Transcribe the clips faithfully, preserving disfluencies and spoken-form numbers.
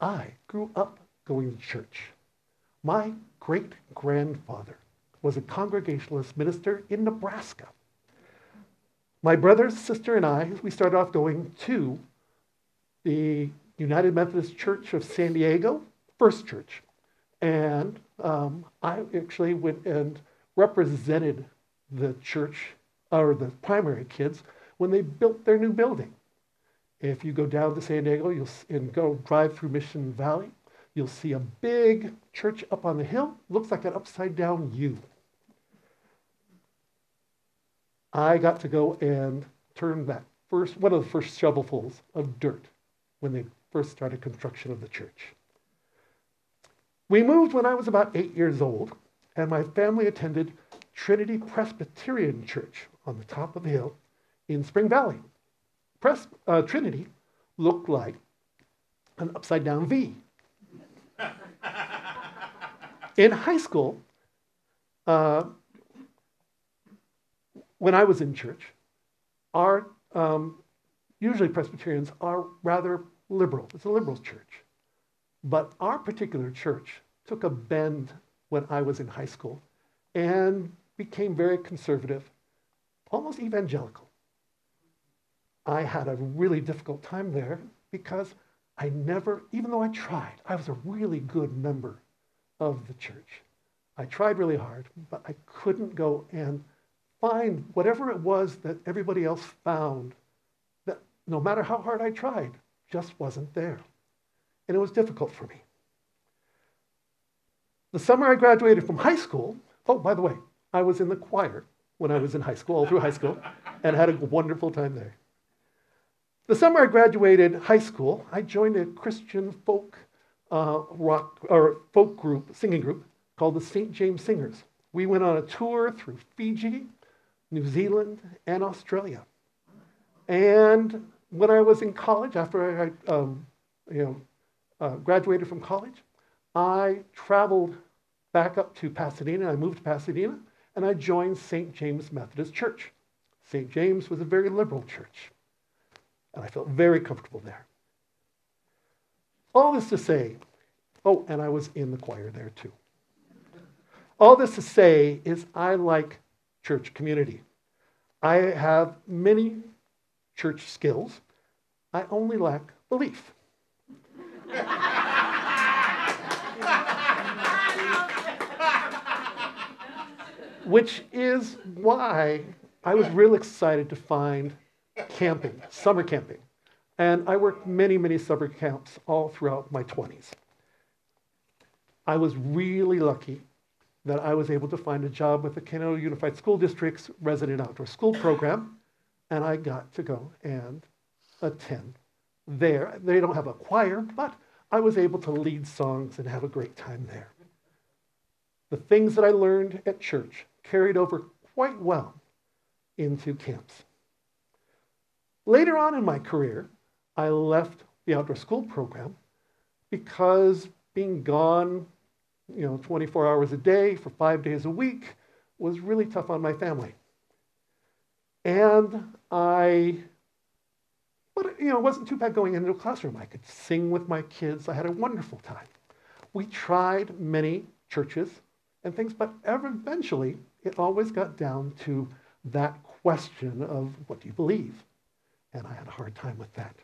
I grew up going to church. My great-grandfather was a Congregationalist minister in Nebraska. My brother, sister, and I, we started off going to the United Methodist Church of San Diego, First Church. And um, I actually went and represented the church, or the primary kids, when they built their new building. If you go down to San Diego you'll, and go drive through Mission Valley, you'll see a big church up on the hill. Looks like an upside-down U. I got to go and turn that first, one of the first shovelfuls of dirt when they first started construction of the church. We moved when I was about eight years old, and my family attended Trinity Presbyterian Church on the top of the hill in Spring Valley. Pres- uh, Trinity looked like an upside-down V. In high school, uh, when I was in church, our um, usually Presbyterians are rather liberal. It's a liberal church. But our particular church took a bend when I was in high school and became very conservative, almost evangelical. I had a really difficult time there because I never, even though I tried, I was a really good member of the church. I tried really hard, but I couldn't go and find whatever it was that everybody else found, that no matter how hard I tried, just wasn't there. And it was difficult for me. The summer I graduated from high school, oh, by the way, I was in the choir when I was in high school, all through high school, and had a wonderful time there. The summer I graduated high school, I joined a Christian folk uh, rock or folk group, singing group, called the Saint James Singers. We went on a tour through Fiji, New Zealand, and Australia. And when I was in college, after I um, you know, uh, graduated from college, I traveled back up to Pasadena. I moved to Pasadena, and I joined Saint James Methodist Church. Saint James was a very liberal church, and I felt very comfortable there. All this to say, oh, and I was in the choir there too. All this to say is I like church community. I have many church skills. I only lack belief. Which is why I was real excited to find camping, summer camping. And I worked many, many summer camps all throughout my twenties. I was really lucky that I was able to find a job with the Canada Unified School District's Resident Outdoor School Program, and I got to go and attend there. They don't have a choir, but I was able to lead songs and have a great time there. The things that I learned at church carried over quite well into camps. Later on in my career, I left the outdoor school program because being gone, you know, twenty-four hours a day for five days a week was really tough on my family. And I, but you know, it wasn't too bad going into a classroom. I could sing with my kids. I had a wonderful time. We tried many churches and things, but eventually it always got down to that question of what do you believe? And I had a hard time with that.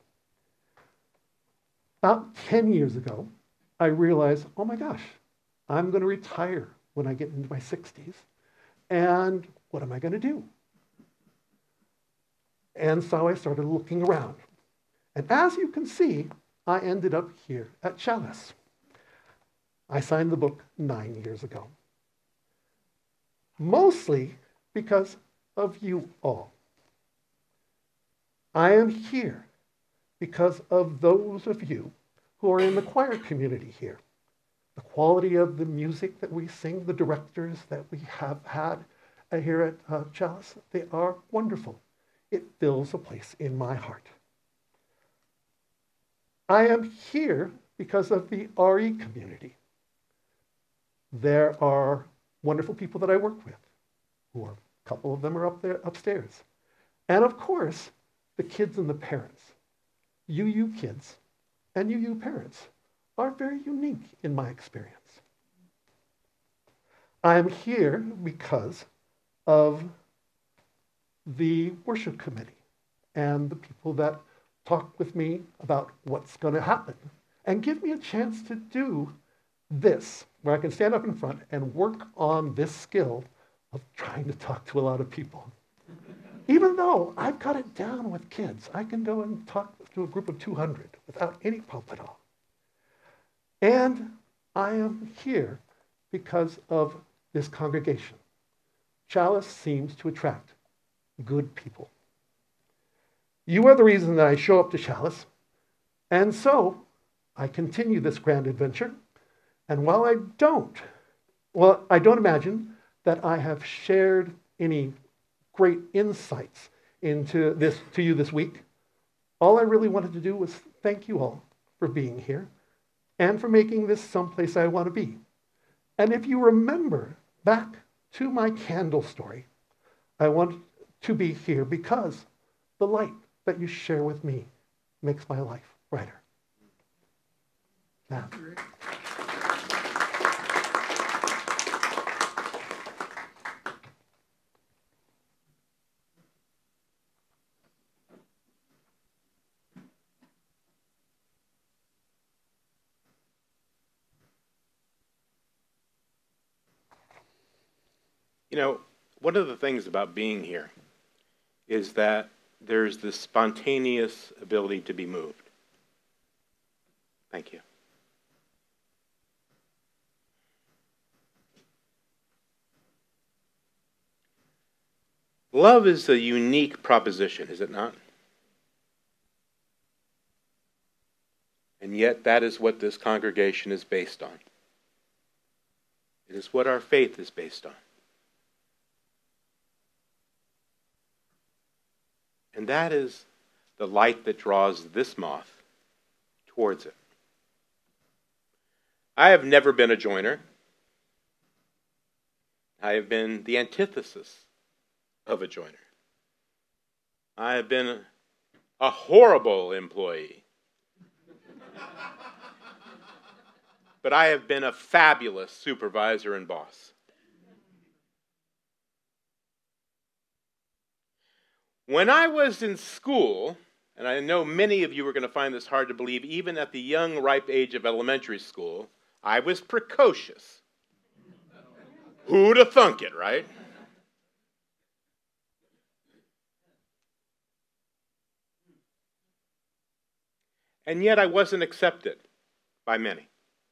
About ten years ago, I realized, oh my gosh, I'm going to retire when I get into my sixties. And what am I going to do? And so I started looking around. And as you can see, I ended up here at Chalice. I signed the book nine years ago. Mostly because of you all. I am here because of those of you who are in the choir community here. The quality of the music that we sing, the directors that we have had here at uh, Chalice, they are wonderful. It fills a place in my heart. I am here because of the R E community. There are wonderful people that I work with, who are, a couple of them are up there upstairs. And of course, the kids and the parents. You, you kids, and you, you parents, are very unique in my experience. I am here because of the worship committee and the people that talk with me about what's going to happen and give me a chance to do this, where I can stand up in front and work on this skill of trying to talk to a lot of people. Even though I've got it down with kids, I can go and talk to a group of two hundred without any problem at all. And I am here because of this congregation. Chalice seems to attract good people. You are the reason that I show up to Chalice, and so I continue this grand adventure. And while I don't, well, I don't imagine that I have shared any great insights into this to you this week, all I really wanted to do was thank you all for being here and for making this someplace I want to be. And if you remember back to my candle story, I want to be here because the light that you share with me makes my life brighter. Now. You know, one of the things about being here is that there's this spontaneous ability to be moved. Thank you. Love is a unique proposition, is it not? And yet that is what this congregation is based on. It is what our faith is based on. And that is the light that draws this moth towards it. I have never been a joiner. I have been the antithesis of a joiner. I have been a horrible employee. But I have been a fabulous supervisor and boss. When I was in school, and I know many of you are going to find this hard to believe, even at the young, ripe age of elementary school, I was precocious. Who'd have thunk it, right? And yet I wasn't accepted by many.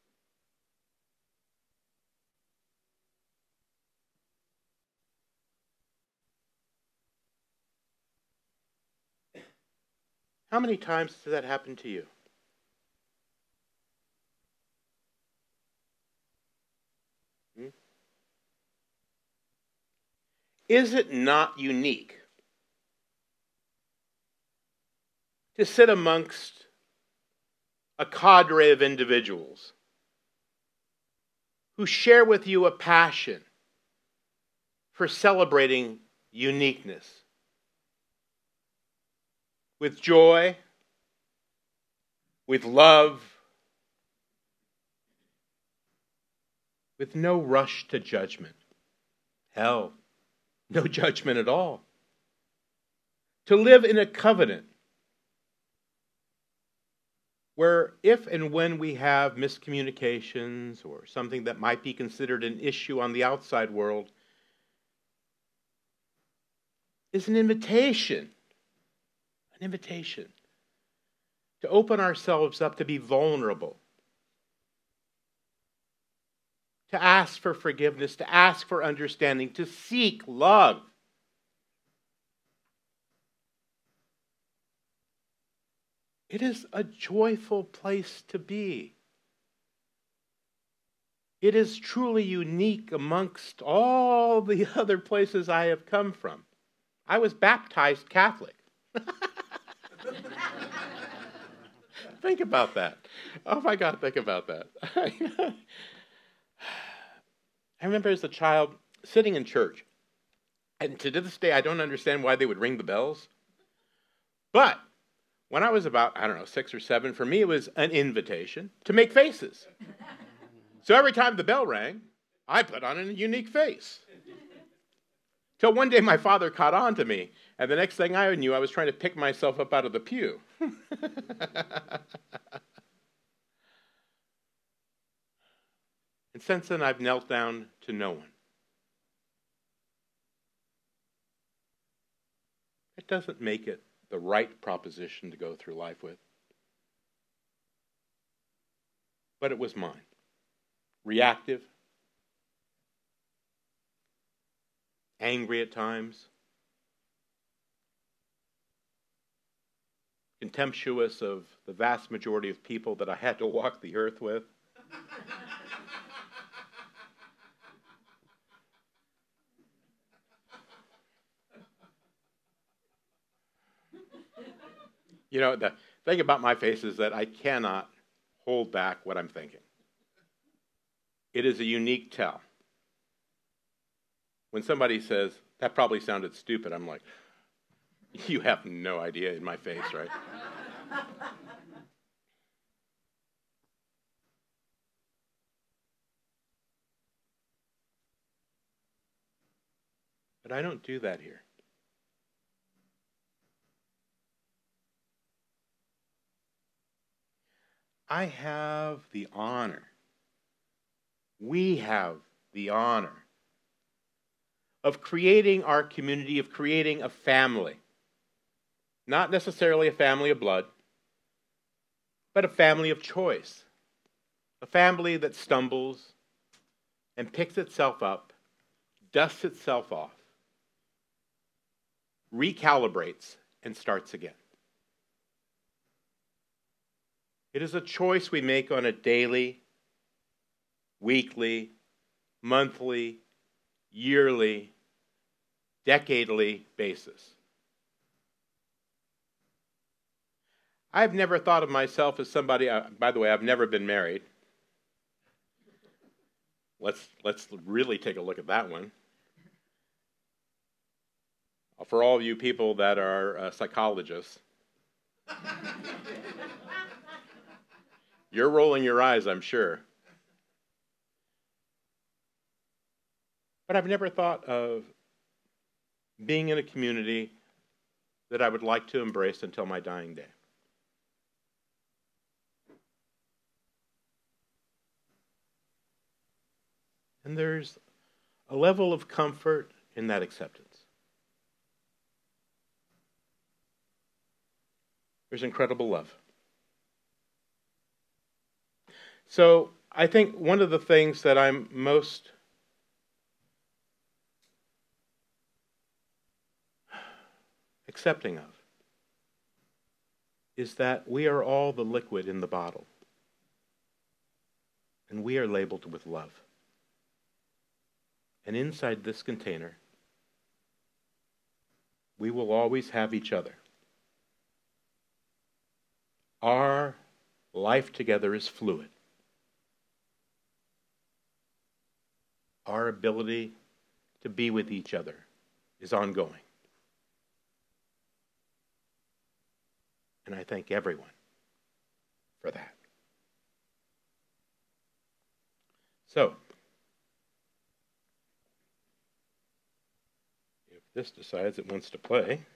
How many times does that happen to you? Hmm? Is it not unique to sit amongst a cadre of individuals who share with you a passion for celebrating uniqueness? With joy, with love, with no rush to judgment. Hell, no judgment at all. To live in a covenant where if and when we have miscommunications or something that might be considered an issue on the outside world, is an invitation. An invitation to open ourselves up, to be vulnerable, to ask for forgiveness, to ask for understanding, to seek love. It is a joyful place to be. It is truly unique amongst all the other places I have come from. I was baptized Catholic. Think about that. Oh my God, think about that. I remember as a child sitting in church, and to this day I don't understand why they would ring the bells. But When I was about, I don't know, six or seven, for me it was an invitation to make faces. So every time the bell rang, I put on a unique face. Till one day my father caught on to me, and the next thing I knew, I was trying to pick myself up out of the pew. And since then, I've knelt down to no one. It doesn't make it the right proposition to go through life with. But it was mine. Reactive, angry at times, contemptuous of the vast majority of people that I had to walk the earth with. You know, the thing about my face is that I cannot hold back what I'm thinking. It is a unique tell. When somebody says, that probably sounded stupid, I'm like, you have no idea in my face, right? But I don't do that here. I have the honor, we have the honor of creating our community, of creating a family. Not necessarily a family of blood, but a family of choice. A family that stumbles and picks itself up, dusts itself off, recalibrates, and starts again. It is a choice we make on a daily, weekly, monthly, yearly, decadally basis. I've never thought of myself as somebody, uh, by the way, I've never been married. Let's, let's really take a look at that one. For all of you people that are uh, psychologists, you're rolling your eyes, I'm sure. But I've never thought of being in a community that I would like to embrace until my dying day. And there's a level of comfort in that acceptance. There's incredible love. So I think one of the things that I'm most accepting of is that we are all the liquid in the bottle. And we are labeled with love. And inside this container, we will always have each other. Our life together is fluid. Our ability to be with each other is ongoing. And I thank everyone for that. So, if this decides it wants to play,